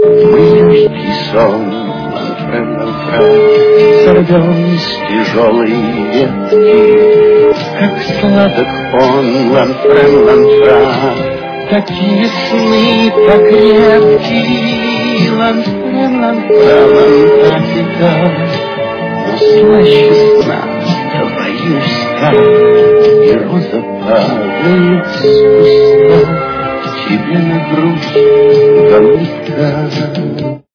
Мы легкий сон, ланфрен, сорвем с тяжелой ветки, как сладок он, ланфрен, такие сны, так крепкие, ланфрен, Антарктика, но слаще сна, боюсь так, и роза падает с куста тебе на грудь, голубка.